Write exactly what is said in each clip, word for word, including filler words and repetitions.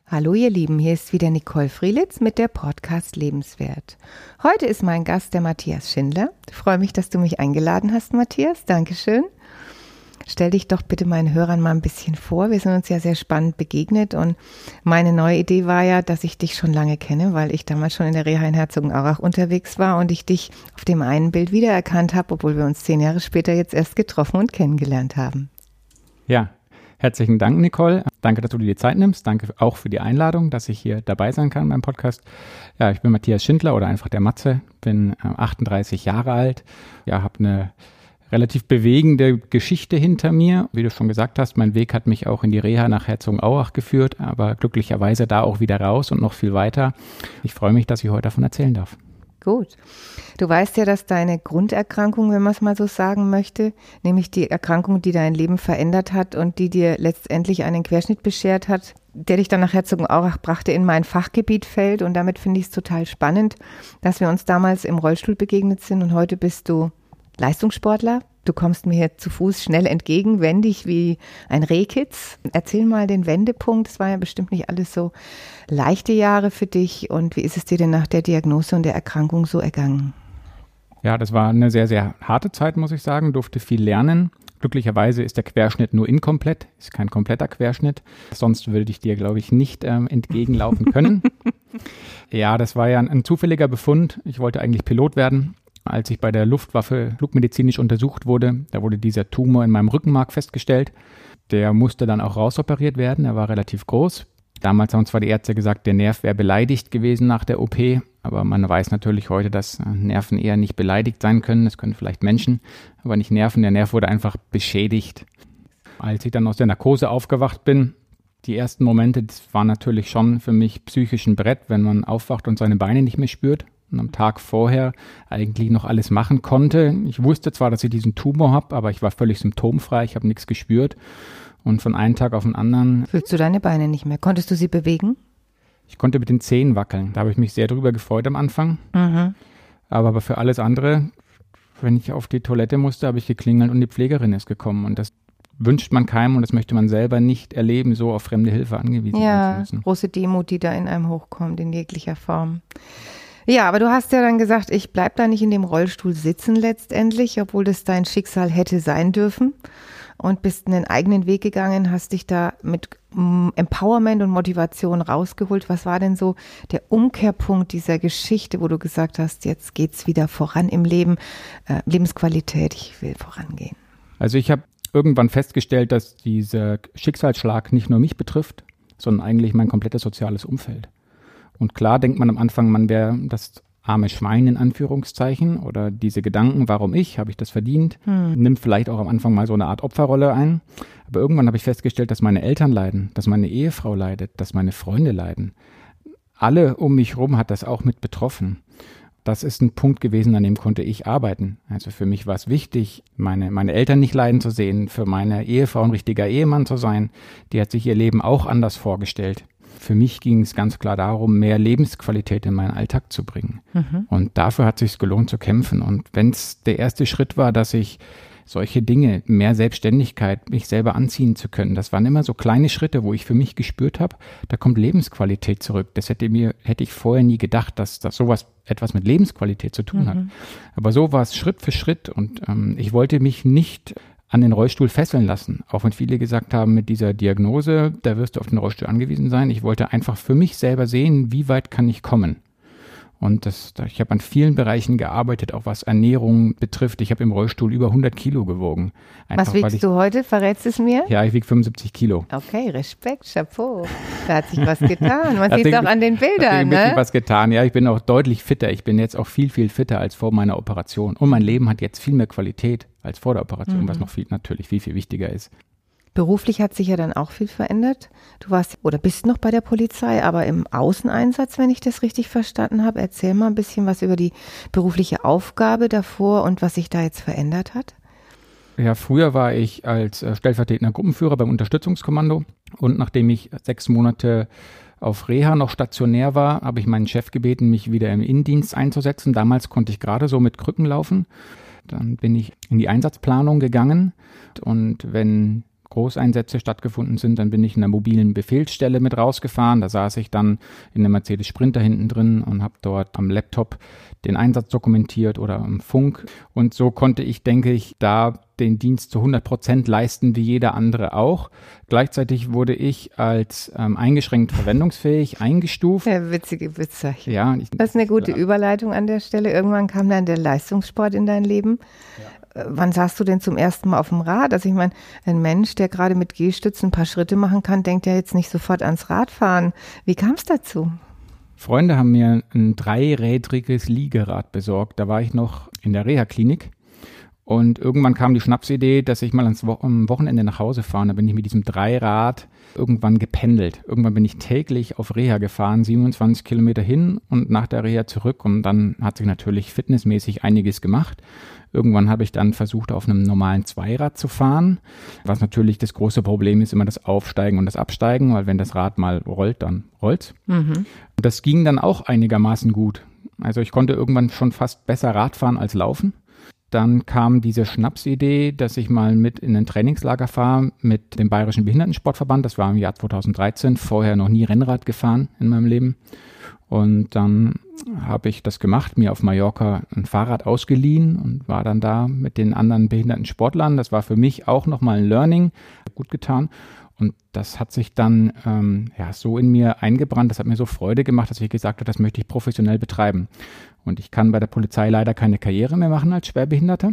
Hallo ihr Lieben, hier ist wieder Nicole Frielitz mit der Podcast Lebenswert. Heute ist mein Gast der Matthias Schindler. Ich freue mich, dass du mich eingeladen hast, Matthias. Dankeschön. Stell dich doch bitte meinen Hörern mal ein bisschen vor. Wir sind uns ja sehr spannend begegnet und meine neue Idee war ja, dass ich dich schon lange kenne, weil ich damals schon in der Reha in Herzogenaurach unterwegs war und ich dich auf dem einen Bild wiedererkannt habe, obwohl wir uns zehn Jahre später jetzt erst getroffen und kennengelernt haben. Ja, herzlichen Dank, Nicole. Danke, dass du dir die Zeit nimmst. Danke auch für die Einladung, dass ich hier dabei sein kann beim Podcast. Ja, ich bin Matthias Schindler oder einfach der Matze, bin achtunddreißig Jahre alt, ja, habe eine relativ bewegende Geschichte hinter mir. Wie du schon gesagt hast, mein Weg hat mich auch in die Reha nach Herzogenaurach geführt, aber glücklicherweise da auch wieder raus und noch viel weiter. Ich freue mich, dass ich heute davon erzählen darf. Gut. Du weißt ja, dass deine Grunderkrankung, wenn man es mal so sagen möchte, nämlich die Erkrankung, die dein Leben verändert hat und die dir letztendlich einen Querschnitt beschert hat, der dich dann nach Herzogenaurach brachte, in mein Fachgebiet fällt. Und damit finde ich es total spannend, dass wir uns damals im Rollstuhl begegnet sind und heute bist du Leistungssportler. Du kommst mir hier zu Fuß schnell entgegen, wendig wie ein Rehkitz. Erzähl mal den Wendepunkt. Es war ja bestimmt nicht alles so leichte Jahre für dich. Und wie ist es dir denn nach der Diagnose und der Erkrankung so ergangen? Ja, das war eine sehr, sehr harte Zeit, muss ich sagen. Durfte viel lernen. Glücklicherweise ist der Querschnitt nur inkomplett, ist kein kompletter Querschnitt. Sonst würde ich dir, glaube ich, nicht ähm, entgegenlaufen können. Ja, das war ja ein, ein zufälliger Befund. Ich wollte eigentlich Pilot werden. Als ich bei der Luftwaffe flugmedizinisch untersucht wurde, da wurde dieser Tumor in meinem Rückenmark festgestellt. Der musste dann auch rausoperiert werden, er war relativ groß. Damals haben zwar die Ärzte gesagt, der Nerv wäre beleidigt gewesen nach der O P, aber man weiß natürlich heute, dass Nerven eher nicht beleidigt sein können. Das können vielleicht Menschen, aber nicht Nerven. Der Nerv wurde einfach beschädigt. Als ich dann aus der Narkose aufgewacht bin, die ersten Momente, das war natürlich schon für mich psychisch ein Brett, wenn man aufwacht und seine Beine nicht mehr spürt. Und am Tag vorher eigentlich noch alles machen konnte. Ich wusste zwar, dass ich diesen Tumor habe, aber ich war völlig symptomfrei, ich habe nichts gespürt. Und von einem Tag auf den anderen... Fühlst du deine Beine nicht mehr? Konntest du sie bewegen? Ich konnte mit den Zehen wackeln. Da habe ich mich sehr drüber gefreut am Anfang. Mhm. Aber, aber für alles andere, wenn ich auf die Toilette musste, habe ich geklingelt und die Pflegerin ist gekommen. Und das wünscht man keinem und das möchte man selber nicht erleben, so auf fremde Hilfe angewiesen ja, zu müssen. Ja, große Demut, die da in einem hochkommt, in jeglicher Form. Ja, aber du hast ja dann gesagt, ich bleib da nicht in dem Rollstuhl sitzen letztendlich, obwohl das dein Schicksal hätte sein dürfen und bist einen eigenen Weg gegangen, hast dich da mit Empowerment und Motivation rausgeholt. Was war denn so der Umkehrpunkt dieser Geschichte, wo du gesagt hast, jetzt geht's wieder voran im Leben, äh, Lebensqualität, ich will vorangehen? Also ich habe irgendwann festgestellt, dass dieser Schicksalsschlag nicht nur mich betrifft, sondern eigentlich mein komplettes soziales Umfeld. Und klar denkt man am Anfang, man wäre das arme Schwein in Anführungszeichen oder diese Gedanken, warum ich, habe ich das verdient, hm. nimmt vielleicht auch am Anfang mal so eine Art Opferrolle ein. Aber irgendwann habe ich festgestellt, dass meine Eltern leiden, dass meine Ehefrau leidet, dass meine Freunde leiden. Alle um mich rum hat das auch mit betroffen. Das ist ein Punkt gewesen, an dem konnte ich arbeiten. Also für mich war es wichtig, meine, meine Eltern nicht leiden zu sehen, für meine Ehefrau ein richtiger Ehemann zu sein. Die hat sich ihr Leben auch anders vorgestellt. Für mich ging es ganz klar darum, mehr Lebensqualität in meinen Alltag zu bringen. Mhm. Und dafür hat es sich gelohnt zu kämpfen. Und wenn es der erste Schritt war, dass ich solche Dinge, mehr Selbstständigkeit, mich selber anziehen zu können, das waren immer so kleine Schritte, wo ich für mich gespürt habe, da kommt Lebensqualität zurück. Das hätte mir, hätte ich vorher nie gedacht, dass, dass sowas etwas mit Lebensqualität zu tun mhm. hat. Aber so war es Schritt für Schritt. Und ähm, ich wollte mich nicht an den Rollstuhl fesseln lassen. Auch wenn viele gesagt haben, mit dieser Diagnose, da wirst du auf den Rollstuhl angewiesen sein. Ich wollte einfach für mich selber sehen, wie weit kann ich kommen. Und das, ich habe an vielen Bereichen gearbeitet, auch was Ernährung betrifft. Ich habe im Rollstuhl über hundert Kilo gewogen. Einfach, was wiegst ich, du heute? Verrätst es mir? Ja, ich wiege fünfundsiebzig Kilo. Okay, Respekt, Chapeau. Da hat sich was getan. Man sieht es auch an den Bildern. Da hat sich ne? wirklich was getan. Ja, ich bin auch deutlich fitter. Ich bin jetzt auch viel, viel fitter als vor meiner Operation. Und mein Leben hat jetzt viel mehr Qualität als vor der Operation, mhm. was noch viel, natürlich viel, viel wichtiger ist. Beruflich hat sich ja dann auch viel verändert. Du warst oder bist noch bei der Polizei, aber im Außeneinsatz, wenn ich das richtig verstanden habe. Erzähl mal ein bisschen was über die berufliche Aufgabe davor und was sich da jetzt verändert hat. Ja, früher war ich als stellvertretender Gruppenführer beim Unterstützungskommando und nachdem ich sechs Monate auf Reha noch stationär war, habe ich meinen Chef gebeten, mich wieder im Innendienst einzusetzen. Damals konnte ich gerade so mit Krücken laufen. Dann bin ich in die Einsatzplanung gegangen und wenn Großeinsätze stattgefunden sind, dann bin ich in einer mobilen Befehlsstelle mit rausgefahren. Da saß ich dann in einem Mercedes Sprinter hinten drin und habe dort am Laptop den Einsatz dokumentiert oder am Funk. Und so konnte ich, denke ich, da den Dienst zu hundert Prozent leisten, wie jeder andere auch. Gleichzeitig wurde ich als ähm, eingeschränkt verwendungsfähig eingestuft. Ja, witzige Bezeichnung. Ja, ich, das ist eine gute ja. Überleitung an der Stelle. Irgendwann kam dann der Leistungssport in dein Leben. Ja. Wann saßt du denn zum ersten Mal auf dem Rad? Also ich meine, ein Mensch, der gerade mit Gehstützen ein paar Schritte machen kann, denkt ja jetzt nicht sofort ans Radfahren. Wie kam es dazu? Freunde haben mir ein dreirädriges Liegerad besorgt. Da war ich noch in der Reha-Klinik. Und irgendwann kam die Schnapsidee, dass ich mal ans Wo- am Wochenende nach Hause fahre. Da bin ich mit diesem Dreirad irgendwann gependelt. Irgendwann bin ich täglich auf Reha gefahren, siebenundzwanzig Kilometer hin und nach der Reha zurück. Und dann hat sich natürlich fitnessmäßig einiges gemacht. Irgendwann habe ich dann versucht, auf einem normalen Zweirad zu fahren. Was natürlich das große Problem ist, immer das Aufsteigen und das Absteigen, weil wenn das Rad mal rollt, dann rollt's. Mhm. Das ging dann auch einigermaßen gut. Also ich konnte irgendwann schon fast besser Rad fahren als laufen. Dann kam diese Schnapsidee, dass ich mal mit in ein Trainingslager fahre mit dem Bayerischen Behindertensportverband. Das war im Jahr zweitausenddreizehn, vorher noch nie Rennrad gefahren in meinem Leben. Und dann habe ich das gemacht, mir auf Mallorca ein Fahrrad ausgeliehen und war dann da mit den anderen behinderten Sportlern. Das war für mich auch nochmal ein Learning, gut getan. Und das hat sich dann ähm, ja, so in mir eingebrannt, das hat mir so Freude gemacht, dass ich gesagt habe, das möchte ich professionell betreiben. Und ich kann bei der Polizei leider keine Karriere mehr machen als Schwerbehinderter.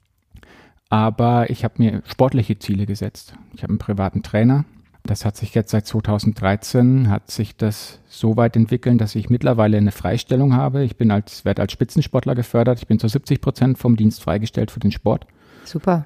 Aber ich habe mir sportliche Ziele gesetzt. Ich habe einen privaten Trainer. Das hat sich jetzt seit zweitausenddreizehn, hat sich das so weit entwickelt, dass ich mittlerweile eine Freistellung habe. Ich bin als, werde als Spitzensportler gefördert. Ich bin zu siebzig Prozent vom Dienst freigestellt für den Sport. Super.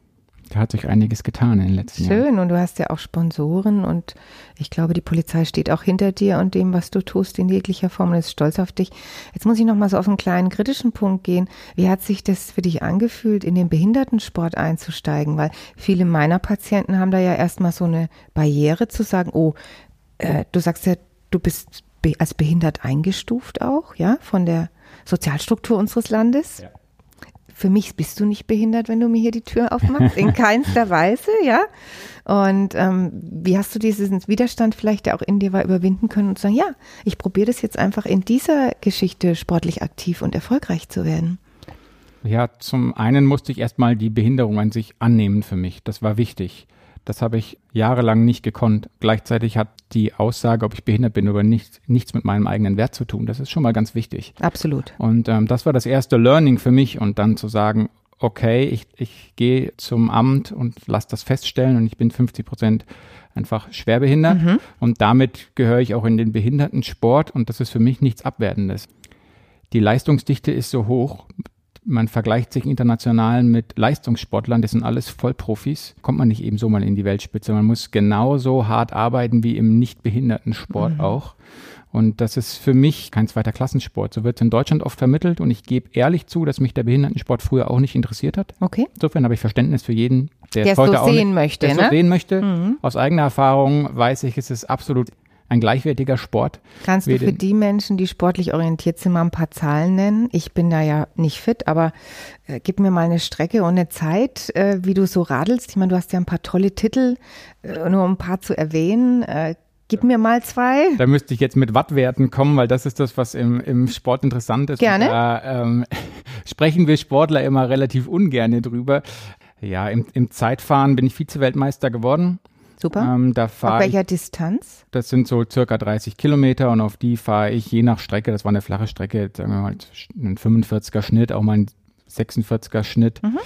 Da hat sich einiges getan in den letzten Schön. Jahren. Schön, und du hast ja auch Sponsoren und ich glaube, die Polizei steht auch hinter dir und dem, was du tust in jeglicher Form und ist stolz auf dich. Jetzt muss ich noch mal so auf einen kleinen kritischen Punkt gehen. Wie hat sich das für dich angefühlt, in den Behindertensport einzusteigen? Weil viele meiner Patienten haben da ja erstmal so eine Barriere zu sagen, oh, äh, du sagst ja, du bist be- als behindert eingestuft auch, ja, von der Sozialstruktur unseres Landes. Ja. Für mich bist du nicht behindert, wenn du mir hier die Tür aufmachst, in keinster Weise, ja. Und ähm, wie hast du diesen Widerstand vielleicht, der auch in dir war, überwinden können und zu sagen, ja, ich probiere das jetzt einfach in dieser Geschichte sportlich aktiv und erfolgreich zu werden? Ja, zum einen musste ich erstmal die Behinderung an sich annehmen für mich. Das war wichtig. Das habe ich jahrelang nicht gekonnt. Gleichzeitig hat die Aussage, ob ich behindert bin oder nicht, nichts mit meinem eigenen Wert zu tun. Das ist schon mal ganz wichtig. Absolut. Und ähm, das war das erste Learning für mich. Und dann zu sagen, okay, ich, ich gehe zum Amt und lasse das feststellen und ich bin fünfzig Prozent einfach schwerbehindert. Mhm. Und damit gehöre ich auch in den Behindertensport und das ist für mich nichts Abwertendes. Die Leistungsdichte ist so hoch. Man vergleicht sich international mit Leistungssportlern, das sind alles Vollprofis. Kommt man nicht eben so mal in die Weltspitze. Man muss genauso hart arbeiten wie im Nicht-Behindertensport mhm. auch. Und das ist für mich kein zweiter Klassensport. So wird es in Deutschland oft vermittelt und ich gebe ehrlich zu, dass mich der Behindertensport früher auch nicht interessiert hat. Okay. Insofern habe ich Verständnis für jeden, der es so heute auch sehen nicht, möchte, der ne? so sehen möchte. Mhm. Aus eigener Erfahrung weiß ich, es ist absolut ein gleichwertiger Sport. Kannst du für die Menschen, die sportlich orientiert sind, mal ein paar Zahlen nennen? Ich bin da ja nicht fit, aber äh, gib mir mal eine Strecke und eine Zeit, äh, wie du so radelst. Ich meine, du hast ja ein paar tolle Titel, äh, nur um ein paar zu erwähnen. Äh, gib mir mal zwei. Da müsste ich jetzt mit Wattwerten kommen, weil das ist das, was im, im Sport interessant ist. Gerne. Und da ähm, sprechen wir Sportler immer relativ ungern drüber. Ja, im, im Zeitfahren bin ich Vize-Weltmeister geworden. Super. Ähm, da auf welcher ich, Distanz? Das sind so circa dreißig Kilometer und auf die fahre ich je nach Strecke, das war eine flache Strecke, sagen wir mal einen fünfundvierziger Schnitt, auch mal einen sechsundvierziger Schnitt. Mhm.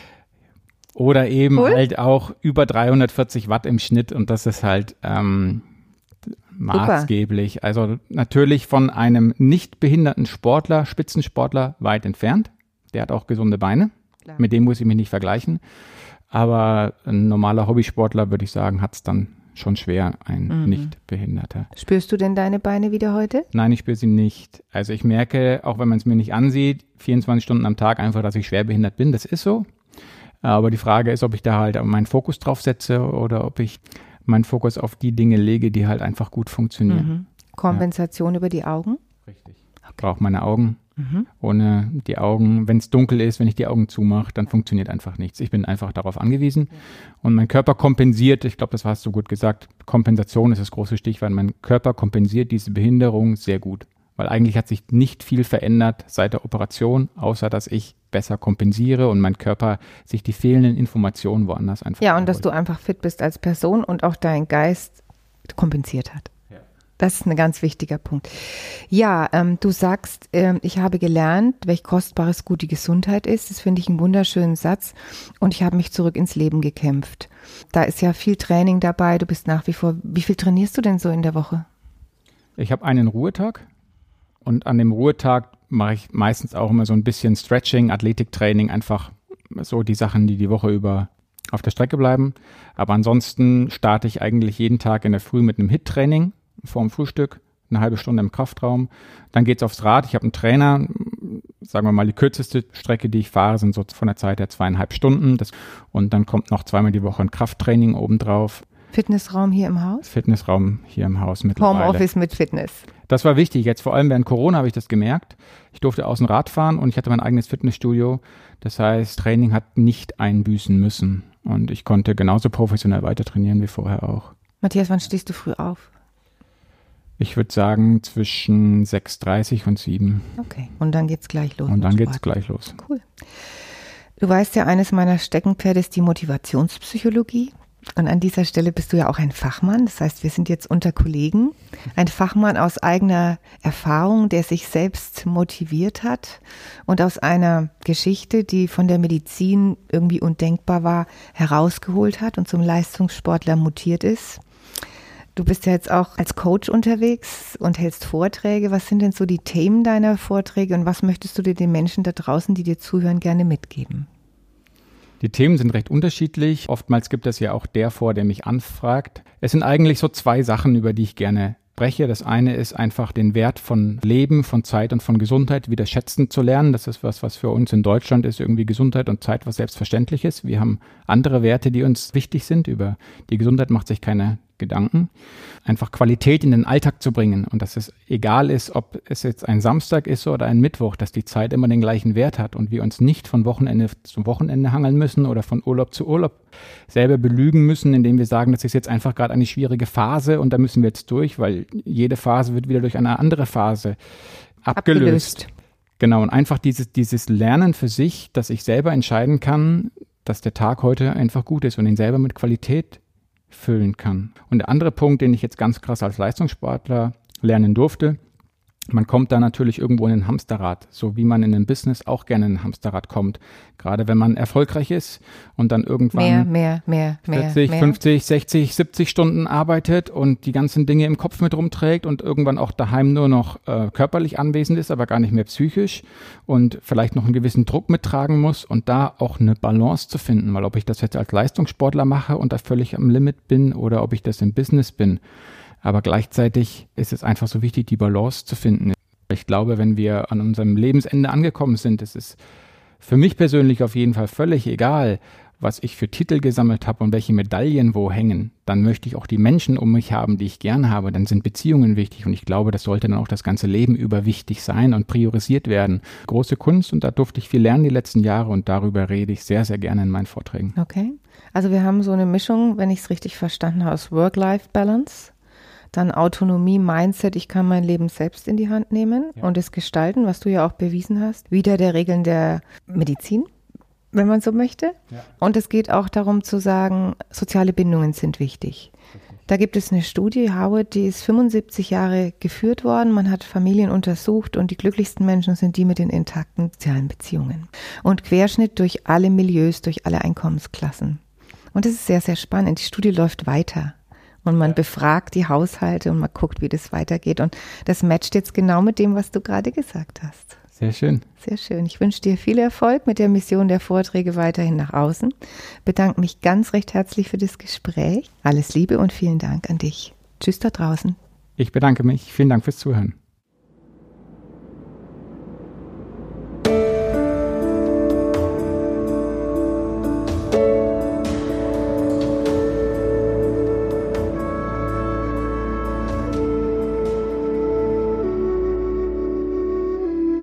Oder eben cool. halt auch über dreihundertvierzig Watt im Schnitt und das ist halt ähm, maßgeblich. Super. Also natürlich von einem nicht behinderten Sportler, Spitzensportler weit entfernt. Der hat auch gesunde Beine. Klar. Mit dem muss ich mich nicht vergleichen. Aber ein normaler Hobbysportler, würde ich sagen, hat es dann schon schwer, ein mhm. Nicht-Behinderter. Spürst du denn deine Beine wieder heute? Nein, ich spüre sie nicht. Also ich merke, auch wenn man es mir nicht ansieht, vierundzwanzig Stunden am Tag einfach, dass ich schwerbehindert bin. Das ist so. Aber die Frage ist, ob ich da halt meinen Fokus drauf setze oder ob ich meinen Fokus auf die Dinge lege, die halt einfach gut funktionieren. Mhm. Kompensation ja. über die Augen? Richtig. Ich brauche meine Augen. Mhm. Ohne die Augen, wenn es dunkel ist, wenn ich die Augen zumache, dann funktioniert einfach nichts. Ich bin einfach darauf angewiesen. Ja. Und mein Körper kompensiert, ich glaube, das hast du gut gesagt, Kompensation ist das große Stichwort. Mein Körper kompensiert diese Behinderung sehr gut. Weil eigentlich hat sich nicht viel verändert seit der Operation, außer dass ich besser kompensiere und mein Körper sich die fehlenden Informationen woanders einfach Ja, und dass du einfach fit bist als Person und auch dein Geist kompensiert hat. Ja. Das ist ein ganz wichtiger Punkt. Ja, ähm, du sagst, ähm, ich habe gelernt, welch kostbares Gut die Gesundheit ist. Das finde ich einen wunderschönen Satz. Und ich habe mich zurück ins Leben gekämpft. Da ist ja viel Training dabei. Du bist nach wie vor, wie viel trainierst du denn so in der Woche? Ich habe einen Ruhetag. Und an dem Ruhetag mache ich meistens auch immer so ein bisschen Stretching, Athletiktraining, einfach so die Sachen, die die Woche über auf der Strecke bleiben. Aber ansonsten starte ich eigentlich jeden Tag in der Früh mit einem H I I T-Training vorm Frühstück, eine halbe Stunde im Kraftraum. Dann geht's aufs Rad. Ich habe einen Trainer, sagen wir mal, die kürzeste Strecke, die ich fahre, sind so von der Zeit her zweieinhalb Stunden. Das, und dann kommt noch zweimal die Woche ein Krafttraining obendrauf. Fitnessraum hier im Haus? Fitnessraum hier im Haus mittlerweile. Homeoffice mit Fitness. Das war wichtig. Jetzt vor allem während Corona habe ich das gemerkt. Ich durfte außen Rad fahren und ich hatte mein eigenes Fitnessstudio. Das heißt, Training hat nicht einbüßen müssen. Und ich konnte genauso professionell weiter trainieren wie vorher auch. Matthias, wann stehst du früh auf? Ich würde sagen zwischen sechs Uhr dreißig und sieben. Okay, und dann geht's gleich los. Und dann geht's gleich los. Cool. Du weißt ja, eines meiner Steckenpferde ist die Motivationspsychologie. Und an dieser Stelle bist du ja auch ein Fachmann. Das heißt, wir sind jetzt unter Kollegen. Ein Fachmann aus eigener Erfahrung, der sich selbst motiviert hat und aus einer Geschichte, die von der Medizin irgendwie undenkbar war, herausgeholt hat und zum Leistungssportler mutiert ist. Du bist ja jetzt auch als Coach unterwegs und hältst Vorträge. Was sind denn so die Themen deiner Vorträge und was möchtest du dir den Menschen da draußen, die dir zuhören, gerne mitgeben? Die Themen sind recht unterschiedlich. Oftmals gibt es ja auch der vor, der mich anfragt. Es sind eigentlich so zwei Sachen, über die ich gerne spreche. Das eine ist einfach den Wert von Leben, von Zeit und von Gesundheit wieder schätzen zu lernen. Das ist was, was für uns in Deutschland ist, irgendwie Gesundheit und Zeit was Selbstverständliches. Wir haben andere Werte, die uns wichtig sind. Über die Gesundheit macht sich keine Gedanken. Einfach Qualität in den Alltag zu bringen und dass es egal ist, ob es jetzt ein Samstag ist oder ein Mittwoch, dass die Zeit immer den gleichen Wert hat und wir uns nicht von Wochenende zu Wochenende hangeln müssen oder von Urlaub zu Urlaub selber belügen müssen, indem wir sagen, das ist jetzt einfach gerade eine schwierige Phase und da müssen wir jetzt durch, weil jede Phase wird wieder durch eine andere Phase abgelöst. abgelöst. Genau, und einfach dieses, dieses Lernen für sich, dass ich selber entscheiden kann, dass der Tag heute einfach gut ist und ihn selber mit Qualität füllen kann. Und der andere Punkt, den ich jetzt ganz krass als Leistungssportler lernen durfte, man kommt da natürlich irgendwo in ein Hamsterrad, so wie man in einem Business auch gerne in ein Hamsterrad kommt. Gerade wenn man erfolgreich ist und dann irgendwann mehr, mehr, mehr, mehr, vierzig, mehr. fünfzig, sechzig, siebzig Stunden arbeitet und die ganzen Dinge im Kopf mit rumträgt und irgendwann auch daheim nur noch äh, körperlich anwesend ist, aber gar nicht mehr psychisch und vielleicht noch einen gewissen Druck mittragen muss und da auch eine Balance zu finden, weil ob ich das jetzt als Leistungssportler mache und da völlig am Limit bin oder ob ich das im Business bin. Aber gleichzeitig ist es einfach so wichtig, die Balance zu finden. Ich glaube, wenn wir an unserem Lebensende angekommen sind, ist es für mich persönlich auf jeden Fall völlig egal, was ich für Titel gesammelt habe und welche Medaillen wo hängen. Dann möchte ich auch die Menschen um mich haben, die ich gern habe. Dann sind Beziehungen wichtig und ich glaube, das sollte dann auch das ganze Leben über wichtig sein und priorisiert werden. Große Kunst und da durfte ich viel lernen die letzten Jahre und darüber rede ich sehr, sehr gerne in meinen Vorträgen. Okay, also wir haben so eine Mischung, wenn ich es richtig verstanden habe, aus Work-Life-Balance. Dann Autonomie, Mindset, ich kann mein Leben selbst in die Hand nehmen ja. und es gestalten, was du ja auch bewiesen hast. Wieder der Regeln der Medizin, wenn man so möchte. Ja. Und es geht auch darum zu sagen, soziale Bindungen sind wichtig. Okay. Da gibt es eine Studie, Howard, die ist fünfundsiebzig Jahre geführt worden. Man hat Familien untersucht und die glücklichsten Menschen sind die mit den intakten sozialen Beziehungen. Und Querschnitt durch alle Milieus, durch alle Einkommensklassen. Und das ist sehr, sehr spannend. Die Studie läuft weiter. Und man ja. befragt die Haushalte und man guckt, wie das weitergeht. Und das matcht jetzt genau mit dem, was du gerade gesagt hast. Sehr schön. Sehr schön. Ich wünsche dir viel Erfolg mit der Mission der Vorträge weiterhin nach außen. Bedanke mich ganz recht herzlich für das Gespräch. Alles Liebe und vielen Dank an dich. Tschüss da draußen. Ich bedanke mich. Vielen Dank fürs Zuhören.